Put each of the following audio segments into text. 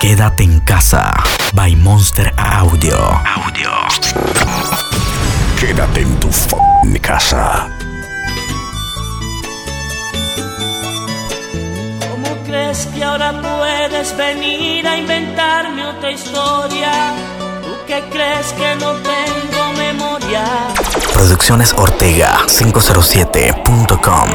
Quédate en casa, by Monster Audio. Quédate en tu f***ing casa. ¿Cómo crees que ahora puedes venir a inventarme otra historia? ¿Tú qué crees que no tengo memoria? Producciones Ortega 507.com.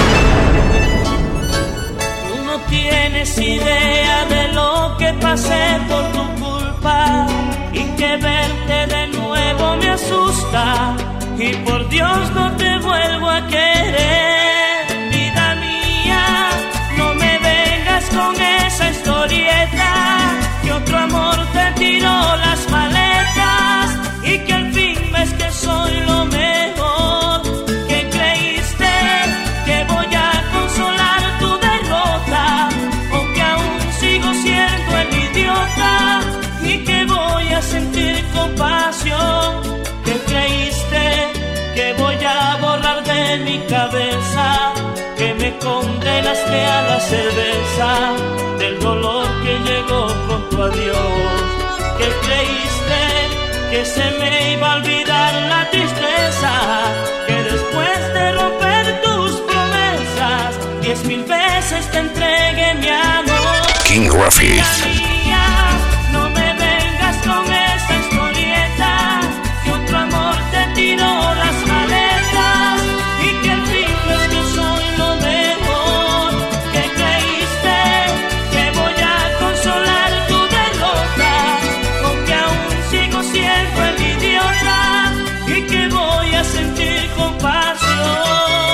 Tú no tienes idea de lo que pasé por tu culpa y que verte de nuevo me asusta. Y por Dios no te vuelvo a querer, vida mía. No me vengas con esa historieta, que otro amor te tiró las maletas y que al fin ves que soy lo mejor. Que creíste que voy a consolar tu derrota, o que aún sigo siendo el idiota y que voy a sentir compasión. Que creíste que voy a borrar de mi cabeza que me condenaste a la cerveza del dolor que llegó con tu adiós. Que creíste que se me iba a olvidar la tristeza, que después de romper tus promesas 10,000 veces te entregué mi amor. King Graphics. No me vengas con esa historieta, que otro amor te tiró las maletas y que al fin ves que soy lo mejor. Que creíste que voy a consolar tu derrota, aunque aún sigo siendo el idiota y que voy a sentir compasión.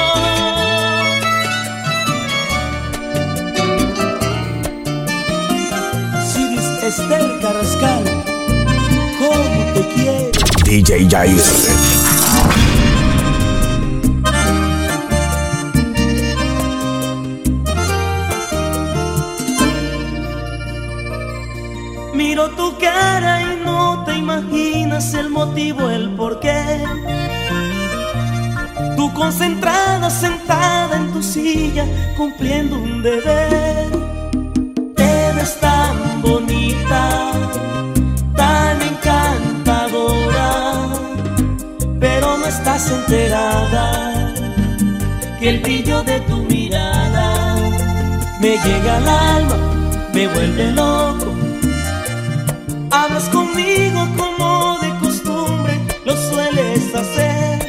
Estel Carrascal, ¿cómo te quiero? DJ Jair. Miro tu cara y no te imaginas el motivo, el porqué. Tú concentrada, sentada en tu silla, cumpliendo un deber. Te ves tan bonita, tan encantadora, pero no estás enterada que el brillo de tu mirada me llega al alma, me vuelve loco. Hablas conmigo como de costumbre lo sueles hacer,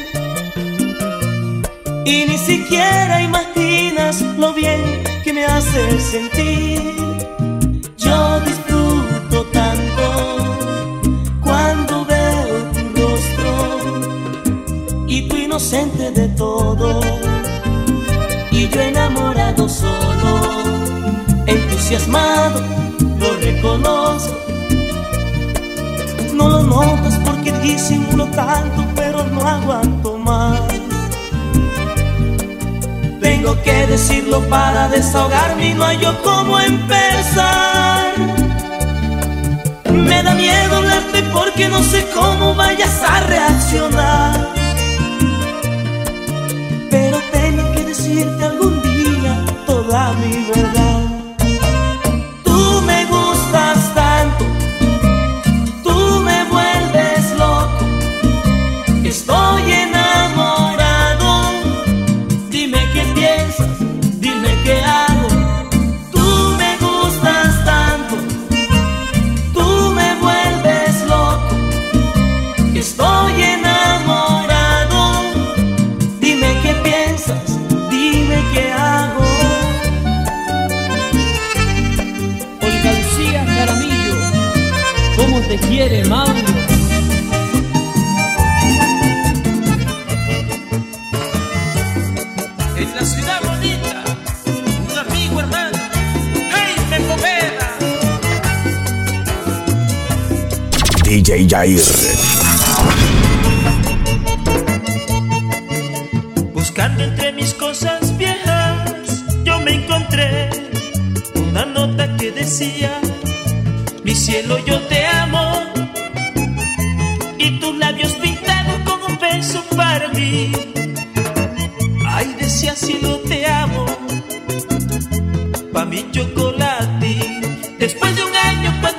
y ni siquiera imaginas lo bien que me haces sentir. Yo disfruto tanto cuando veo tu rostro y tu inocente de todo, y yo enamorado solo, entusiasmado, lo reconozco. No lo notas porque disimulo tanto, pero no aguanto más. Tengo que decirlo para desahogarme y no hay yo cómo empezar. Me da miedo hablarte porque no sé cómo vayas a reaccionar, pero tengo que decirte algún día toda mi verdad. Tú me gustas tanto, tú me vuelves loco, estoy enamorado. Dime qué piensas, dime qué hago. Tú me gustas tanto, tú me vuelves loco, estoy enamorado. Dime qué piensas, dime qué hago. Olga Lucía Jaramillo, ¿cómo te quiere Mauro? En la ciudad bonita, un amigo hermano, Jaime Poveda. DJ Jair. Buscando entre mis cosas viejas, yo me encontré una nota que decía: mi cielo, yo te amo, y tus labios pintados con un beso para mí. Ay, decía cielo, te amo, pa' mi chocolate. Después de un año,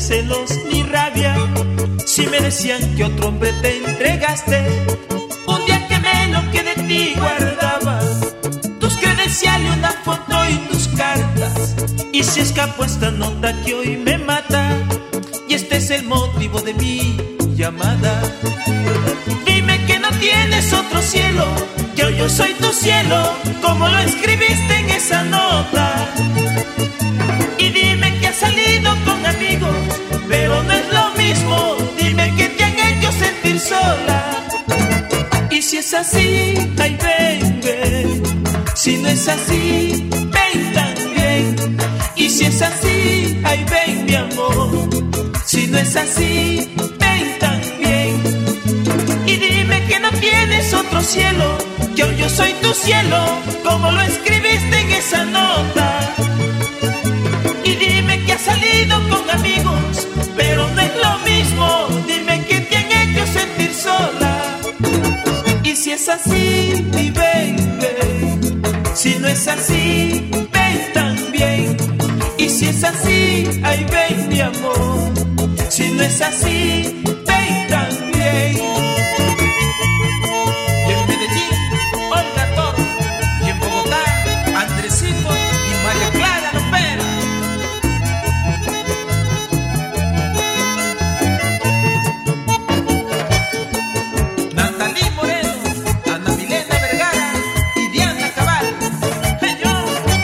celos ni rabia. Si me decían que otro hombre te entregaste, un día quemé lo que de ti guardaba, tus credenciales, una foto y tus cartas. Y si escapo esta nota que hoy me mata, y este es el motivo de mi llamada. Dime que no tienes otro cielo, que hoy yo soy tu cielo, como lo escribiste en esa nota. Y dime que has salido con amigos, pero no es lo mismo. Dime que te han hecho sentir sola. Y si es así, ay ven, ven. Si no es así, ven también. Y si es así, ay ven mi amor. Si no es así, ven también. Y dime que no tienes otro cielo, que hoy yo soy tu cielo, como lo escribiste en esa nota. Y dime que has salido con amigos, pero no es lo mismo. Dime que te han hecho sentir sola. Y si es así, mi baby. Si no es así, ven también. Y si es así, ay ven mi amor. Si no es así, ven también. Y en Medellín, Olga Toro. Y en Bogotá, Andresito y María Clara Lopera. Natalie Moreno, Ana Milena Vergara y Diana Cabal. ¡Hey, yo!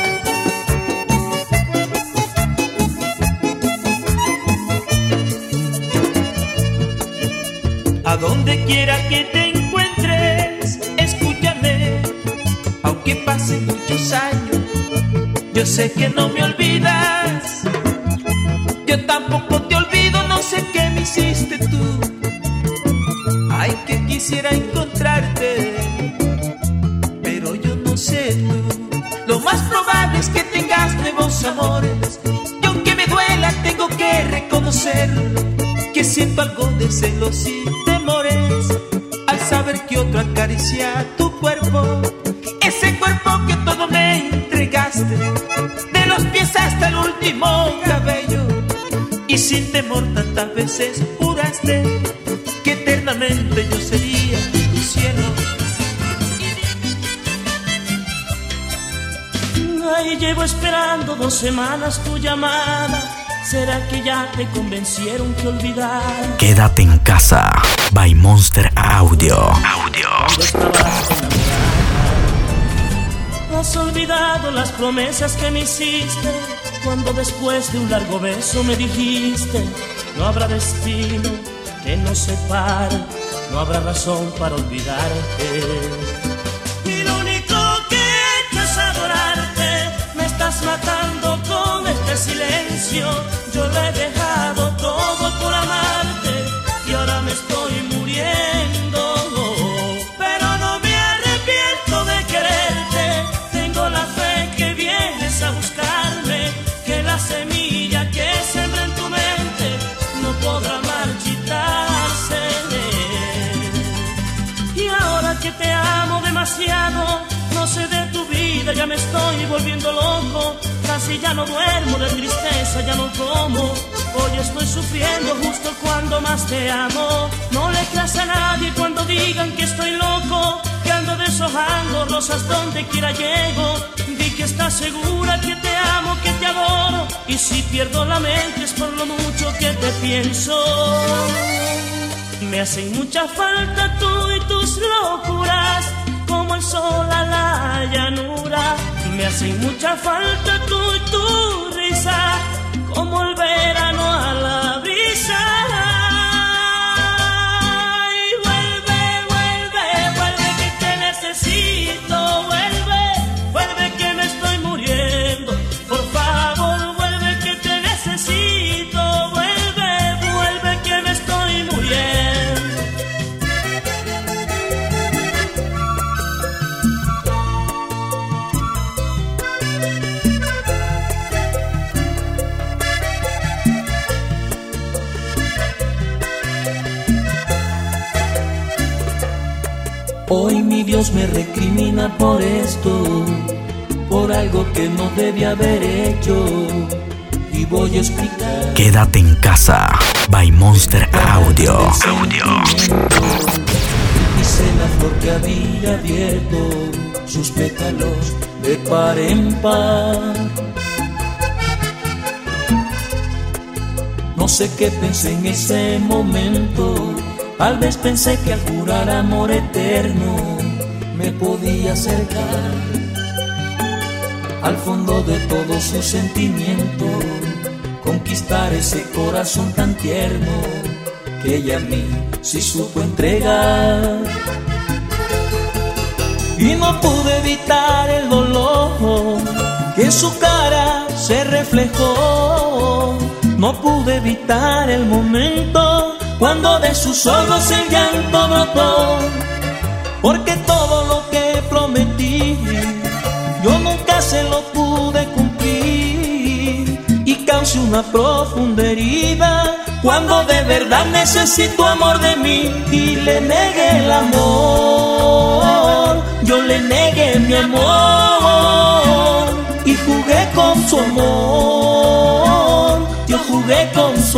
A donde quiera que te encuentres, escúchame, aunque pasen muchos años, yo sé que no me olvidas. Yo tampoco te olvido, no sé qué me hiciste tú. Ay, que quisiera encontrarte, pero yo no sé tú. Lo más probable es que tengas nuevos amores, y aunque me duela tengo que reconocerlo, que siento algo de celos y temores al saber que otro acaricia tu cuerpo, ese cuerpo que todo me entregaste, de los pies hasta el último cabello. Y sin temor tantas veces juraste que eternamente yo sería tu cielo. Ay, llevo esperando 2 semanas tu llamada. ¿Será que ya te convencieron que olvidar? Quédate en casa. By Monster Audio. Cuando estabas enamorada, has olvidado las promesas que me hiciste. Cuando después de un largo beso me dijiste: no habrá destino que nos separe, no habrá razón para olvidarte. Y lo único que he hecho es adorarte. Me estás matando con este silencio. Yo lo he dejado todo por amarte y ahora me estoy muriendo. Pero no me arrepiento de quererte. Tengo la fe que vienes a buscarme, que la semilla que sembré en tu mente no podrá marchitarse. Y ahora que te amo demasiado, no sé de tu vida, ya me estoy volviendo loco. Casi ya no duermo de tristeza, ya no como. Hoy estoy sufriendo justo cuando más te amo. No le creas a nadie cuando digan que estoy loco, que ando deshojando rosas donde quiera llego. Di que estás segura que te amo, que te adoro. Y si pierdo la mente es por lo mucho que te pienso. Me hacen mucha falta tú y tus locuras, como el sol a la llanura. Me hacen mucha falta tú y tu risa, como el verano a la brisa. Y vuelve, vuelve, vuelve que te necesito. Vuelve, vuelve que me estoy muriendo. Por favor, vuelve que te necesito. Vuelve, vuelve que me estoy muriendo. Hoy mi Dios me recrimina por esto, por algo que no debía haber hecho. Y voy a explicar. Quédate en casa. By Monster Audio. Hice la flor que había abierto sus pétalos de par en par. No sé qué pensé en ese momento. Tal vez pensé que al jurar amor eterno me podía acercar al fondo de todo su sentimiento, conquistar ese corazón tan tierno que ella a mí sí supo entregar. Y no pude evitar el dolor que en su cara se reflejó. No pude evitar el momento cuando de sus ojos el llanto brotó, porque todo lo que prometí yo nunca se lo pude cumplir, y causé una profunda herida cuando de verdad necesito amor de mí. Y le negué el amor, yo le negué mi amor, y jugué con su amor, yo jugué con su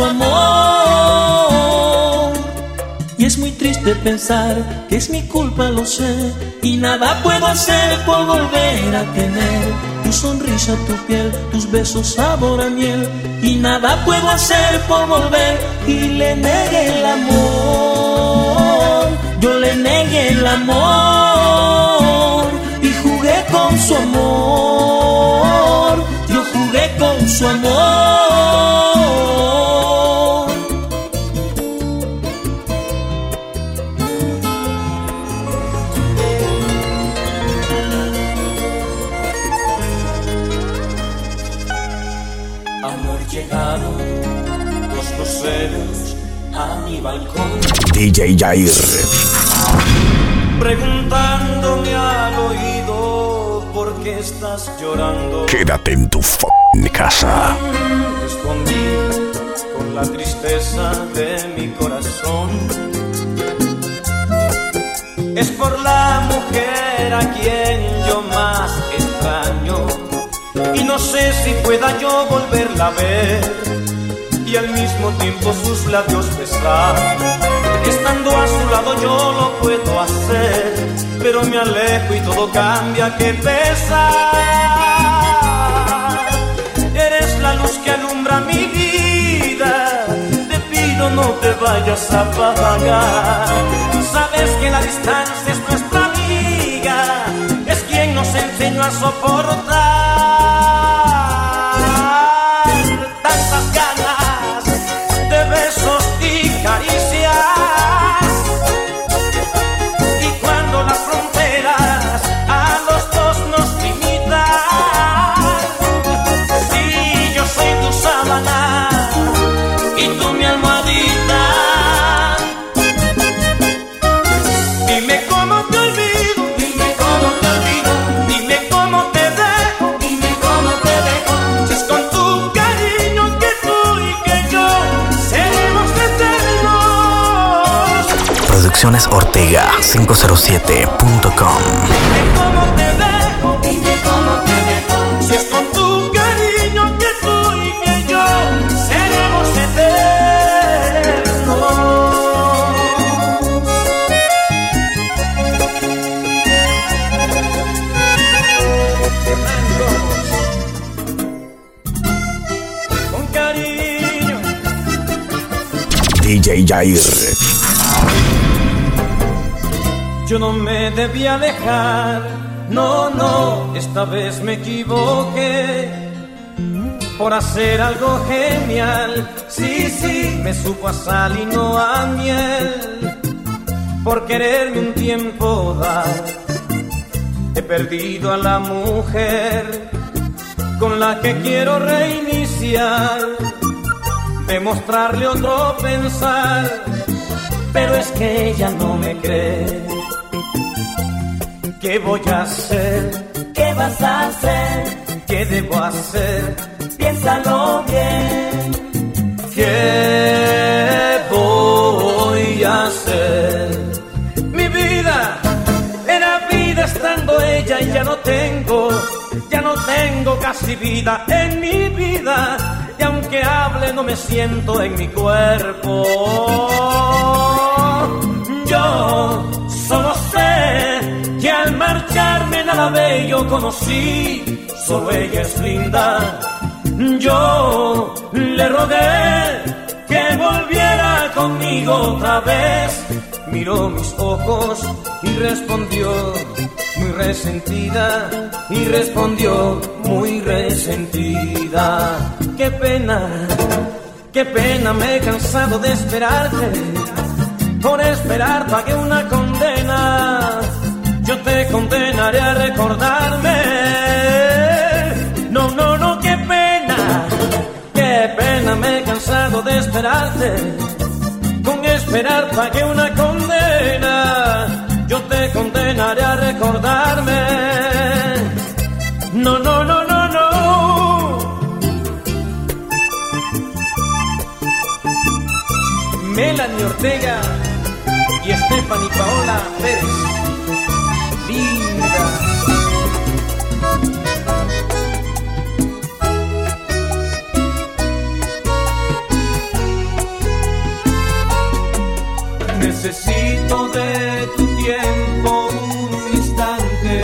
amor. Y es muy triste pensar que es mi culpa, lo sé, y nada puedo hacer por volver a tener tu sonrisa, tu piel, tus besos, sabor a miel. Y nada puedo hacer por volver. Y le negué el amor, yo le negué el amor, y jugué con su amor, yo jugué con su amor. Llegaron los luceros a mi balcón, DJ Jair, preguntándome al oído por qué estás llorando. quédate en tu casa. Respondí con la tristeza de mi corazón. Es por la mujer a quien yo más extraño, y no sé si pueda yo volverla a ver y al mismo tiempo sus labios besar. Estando a su lado yo lo puedo hacer, pero me alejo y todo cambia, qué pesar. Eres la luz que alumbra mi vida, te pido no te vayas a apagar. Sabes que la distancia es nuestra amiga, es quien nos enseñó a soportar tantas ganas de besos y caricias. Y cuando las fronteras a los dos nos limitan, si yo soy tu sábana y tú mi almohadita, dime cómo te olvido, dime cómo te olvido, dime cómo te dejo, dime cómo te dejo. Si es con tu cariño que tú y que yo seremos eternos. Producciones Ortega 507.com. Dime cómo te dejo, dime cómo te dejo. Si es con tu cariño que tú y que yo seremos eternos. Con cariño. DJ Jair, Yo no me debía dejar, no, no, esta vez me equivoqué por hacer algo genial. Sí, sí, me supo a sal y no a miel, por quererme un tiempo dar. He perdido a la mujer con la que quiero reiniciar, demostrarle otro pensar, pero es que ella no me cree. ¿Qué voy a hacer? ¿Qué vas a hacer? ¿Qué debo hacer? Piénsalo bien. ¿Qué voy a hacer? Mi vida era vida estando ella y ya no tengo casi vida en mi vida. Y aunque que hable no me siento en mi cuerpo. Yo solo sé que al marcharme nada bello conocí, solo ella es linda. Yo le rogué que volviera conmigo otra vez. Miró mis ojos y respondió muy resentida, y respondió muy resentida. Qué pena, me he cansado de esperarte. Por esperar pagué una condena. Yo te condenaré a recordarme. No, no, no, qué pena, me he cansado de esperarte. Con esperar pagué una condena. Yo te condenaré a recordarme. No, no, no, no, no. Melanie Ortega y Stephanie Paola Pérez. Linda. Necesito de tu tiempo un instante.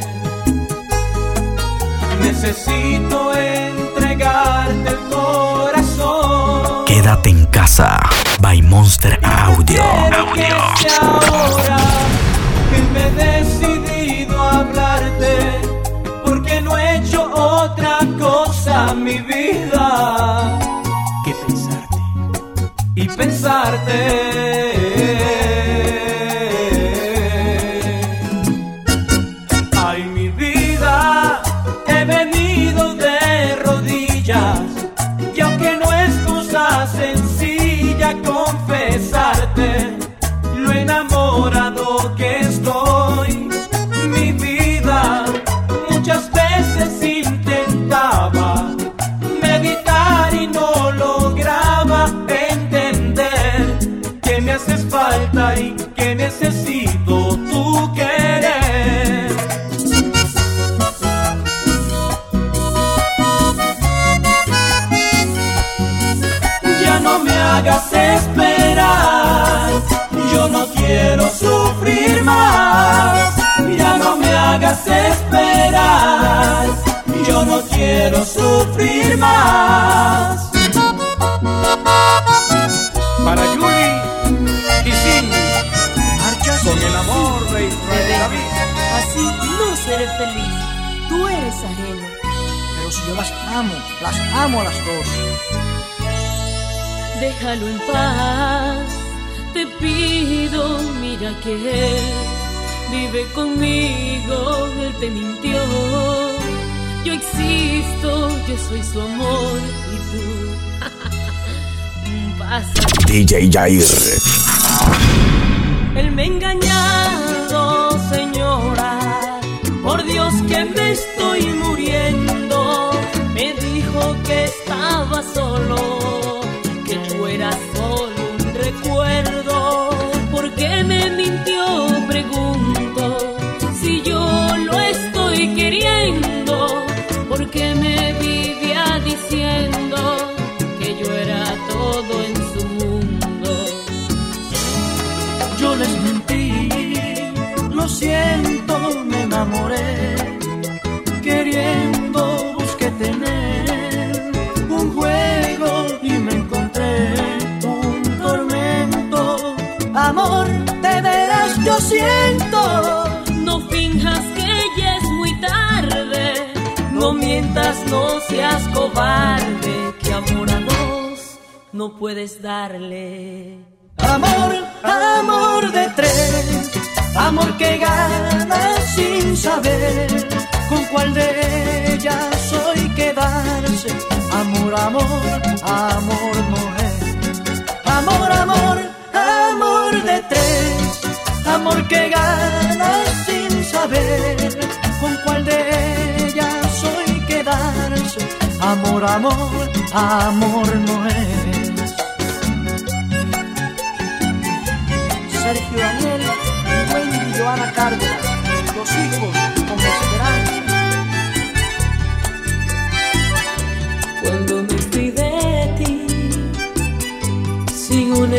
Necesito entregarte el corazón. Quédate en casa. By Monster Audio. Ahora que me he decidido a hablarte, porque no he hecho otra cosa en mi vida que pensarte y pensarte. Ay, mi vida, he venido de rodillas, y aunque no es cosa sencilla confesarte lo enamorado que estoy. Mi vida, muchas veces intentaba meditar y no lograba entender que me haces falta y que necesito tu querer. Ya no me hagas esperar, yo no quiero sufrir más. Ya no me hagas esperar, yo no quiero sufrir más. Para Julie y Cindy, marchas con el amor de Israel David. Así no seré feliz, tú eres ajeno. Pero si yo las amo a las dos. Déjalo en paz, te pido, mira que él vive conmigo, él te mintió. Yo existo, yo soy su amor y tú pasa. DJ Jair. Él me ha engañado, señora, por Dios que me estoy muriendo. Me dijo que estaba solo, que yo era solo un recuerdo. ¿Por qué me mintió? Pregunto, si yo lo estoy queriendo. ¿Por qué me vivía diciendo que yo era todo en su mundo? Yo les mentí, lo siento, me enamoré, queriendo busqué tener un juego y me encontré un tormento. Amor, de veras yo siento. No finjas que ya es muy tarde, no mientas, no seas cobarde, que amor a dos no puedes darle. Amor, amor de tres, amor que gana sin saber con cuál de ellas hoy quedarse. Amor, amor, amor no es. Amor, amor, amor de tres, amor que gana sin saber con cuál de ellas hoy quedarse. Amor, amor, amor no es. Sergio Daniel y Wendy Joana Cárdenas, los hijos con esperanza. Cuando me fui de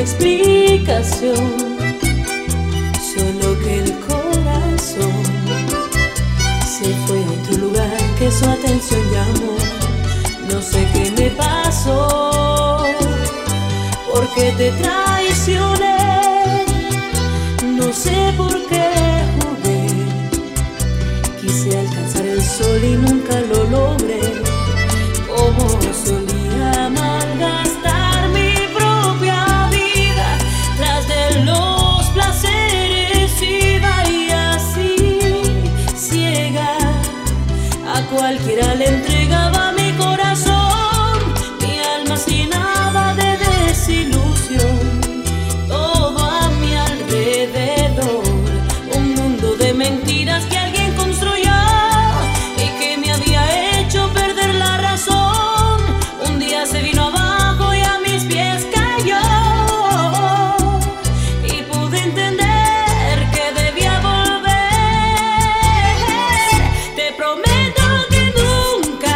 explicación, solo que el corazón se fue a otro lugar que su atención llamó. No sé qué me pasó, porque te traicioné, no sé por qué jugué. Quise alcanzar el sol y nunca lo logré. Como solía malgastar mi propia vida, tras de los placeres iba y así, ciega, a cualquiera le entregaba mi corazón, mi alma sin nada de desilusión. Todo a mi alrededor, un mundo de mentiras que alguien construyó y que me había hecho perder la razón. Un día se vino abajo y a mis pies cayó, y pude entender que debía volver. Te prometo que nunca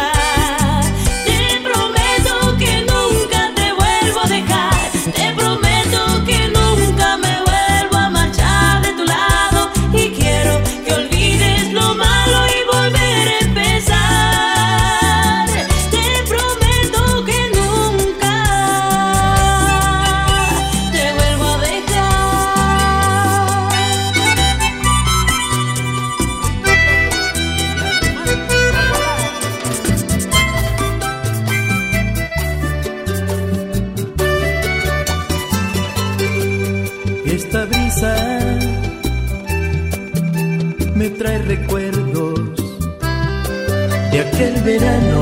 te vuelvo a dejar. Te prometo que nunca me vuelvo a marchar de tu lado, y quiero que olvides lo malo y volver a empezar. Te prometo que nunca te vuelvo a dejar. Esta brisa me trae recuerdos de aquel verano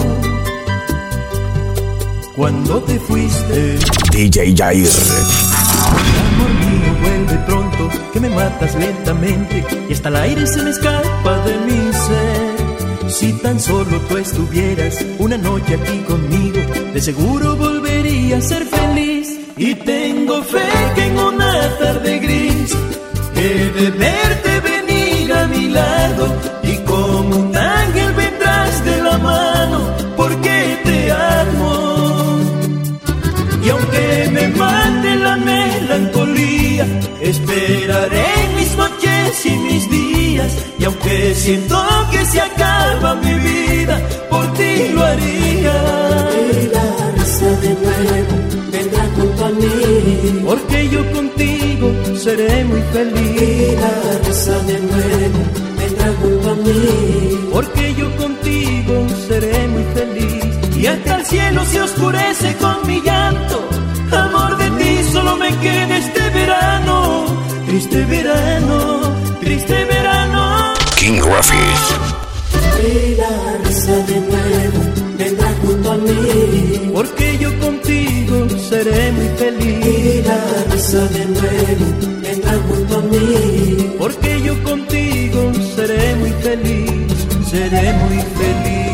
cuando te fuiste. DJ Jair. Amor mío, vuelve pronto, que me matas lentamente y hasta el aire se me escapa de mi ser. Si tan solo tú estuvieras una noche aquí conmigo, de seguro volvería a ser feliz. Y tengo fe que en una tarde gris he de verte venir a mi lado, y como un ángel vendrás de la mano, porque te amo. Y aunque me mate la melancolía, esperaré mis noches y mis días. Y aunque siento que se acaba mi vida, por ti lo haría. Y la risa de nuevo vendrá junto a mí, Porque yo contigo seré muy feliz. y la risa de nuevo vendrá junto a mí. Porque yo contigo seré muy feliz. Y hasta el cielo se oscurece con mi llanto. Amor, de ti solo me queda este verano. Triste verano, triste verano. King Rafis. Y la risa de nuevo vendrá junto a mí, Porque yo contigo seré muy y feliz. la risa de nuevo vendrá junto a mí. Porque yo contigo seré muy feliz. Seré muy feliz.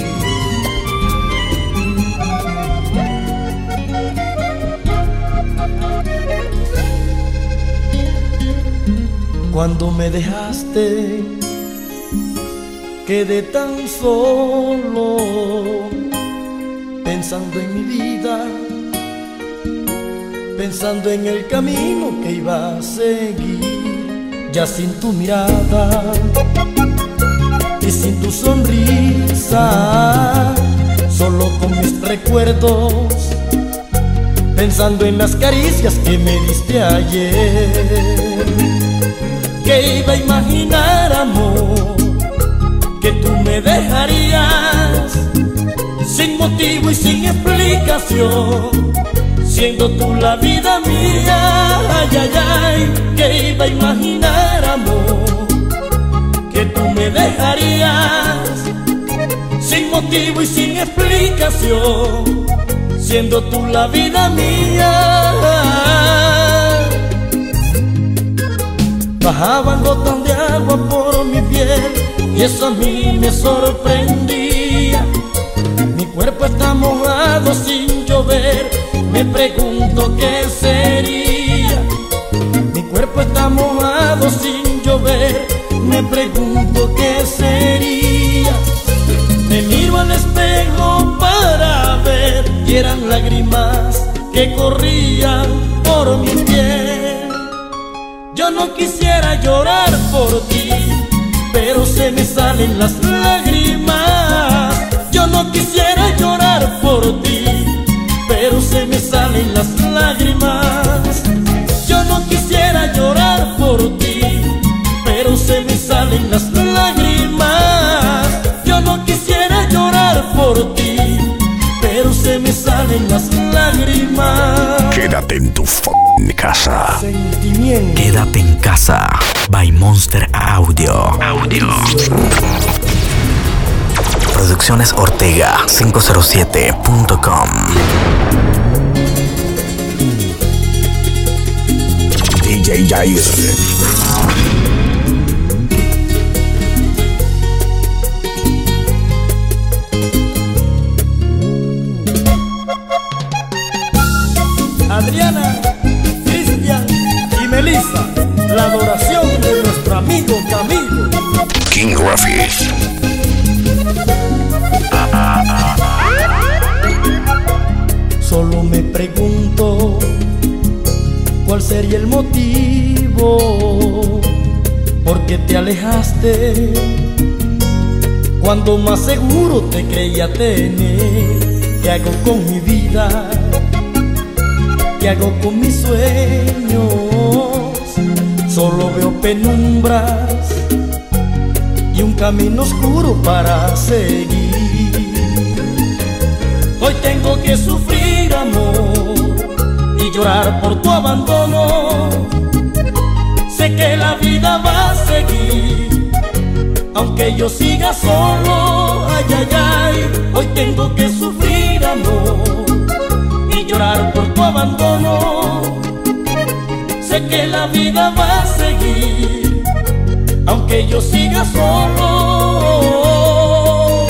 Cuando me dejaste, quedé tan solo, pensando en mi vida, pensando en el camino que iba a seguir, ya sin tu mirada y sin tu sonrisa, solo con mis recuerdos, pensando en las caricias que me diste ayer. ¿Qué iba a imaginar, amor? Que tú me dejarías sin motivo y sin explicación, siendo tú la vida mía. Ay, ay, ay, ¿qué iba a imaginar, amor? Que tú me dejarías sin motivo y sin explicación, siendo tú la vida mía. Bajaban gotas de agua por mi piel y eso a mí me sorprendía. Mi cuerpo está mojado sin llover, me pregunto qué sería. Mi cuerpo está mojado sin llover, me pregunto qué sería. Me miro al espejo para ver y eran lágrimas que corrían por mi Yo no quisiera llorar por ti, pero se me salen las lágrimas. Yo no quisiera llorar por ti, pero se me salen las lágrimas. Yo no quisiera llorar por ti, pero se me salen las lágrimas. Yo no quisiera llorar por ti, pero se me salen las lágrimas. Quédate en tu casa. Sentimiento. Quédate en casa. By Monster Audio. Producciones Ortega 507.com. DJ Jair. Adriana, Cristian y Melissa, la adoración de nuestro amigo Camilo. King Graphics. Solo me pregunto cuál sería el motivo por qué te alejaste cuando más seguro te creía tener. ¿Qué hago con mi vida? ¿Qué hago con mis sueños? Solo veo penumbras y un camino oscuro para seguir. Hoy tengo que sufrir, amor, y llorar por tu abandono. Sé que la vida va a seguir, aunque yo siga solo. Ay, ay, ay, hoy tengo que sufrir, amor, y llorar por tu abandono. Sé que la vida va a seguir, aunque yo siga solo.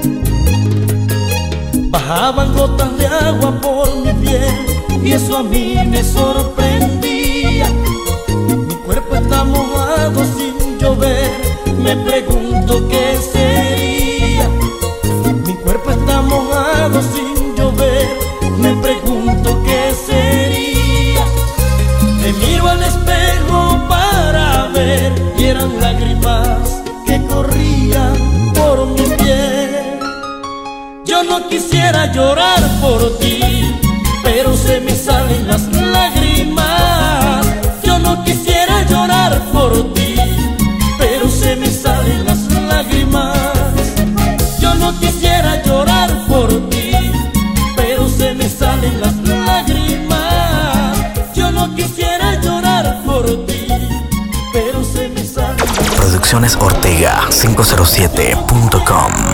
Bajaban gotas de agua por mi piel y eso a mí me sorprendía. Mi cuerpo está mojado sin llover, me pregunto qué sería. Mi cuerpo está mojado sin llover, me pregunto qué sería. Me miro al espejo para ver y eran lágrimas que corrían por mi piel. Yo no quisiera llorar por ti, pero se me salen las lágrimas. Yo no quisiera llorar por ti, pero se me salen las lágrimas. Yo no quisiera llorar por ti, pero se me salen las lágrimas. Yo no quisiera llorar por ti, pero se me salen las lágrimas. Producciones Ortega 507.com.